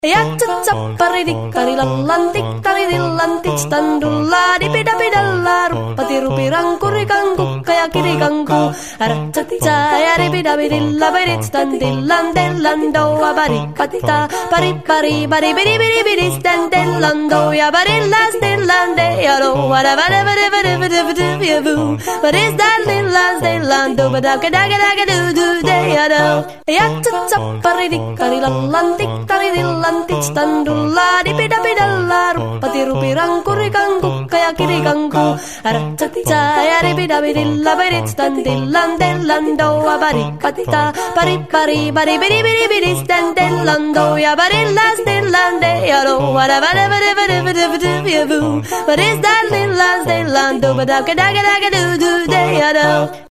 Yatsaparidikkarilallantik taridillantik standulla dipidapidalla ruppatirupirankurikangku kajakirikangku aratsatsa yaribidabidillabidit standillandellando abarikatita paripari baribidibidibidi standellando yabarillastillande yaro whatever what is that lillastillando badakadagadagadoo de yaro Yatsaparidikkarilallantik taridillantik standulla dipidapidalla ruppatirupirankurikangku kajakirikangku aratsatsa yaribidabidillabidit standillandellando abarikatita paripari baribidibidibidi standellando yabarillastillande yaro whatever what is that lillastillando badakadagadagadoo de yaro